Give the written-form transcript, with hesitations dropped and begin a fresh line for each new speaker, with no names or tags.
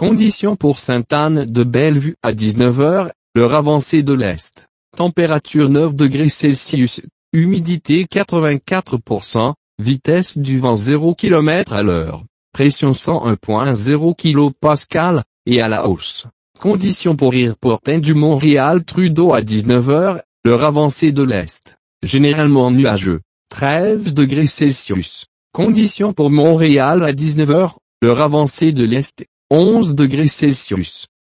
Conditions pour Sainte-Anne-de-Bellevue à 19 h, l'heure avancée de l'Est. Température 9 degrés Celsius, humidité 84%, vitesse du vent 0 km à l'heure, pression 101.0 kPa, et à la hausse. Conditions pour Airport du Montréal-Trudeau à 19 h, l'heure avancée de l'Est. Généralement nuageux, 13 degrés Celsius. Conditions pour Montréal à 19 h, l'heure avancée de l'Est, 11 degrés Celsius.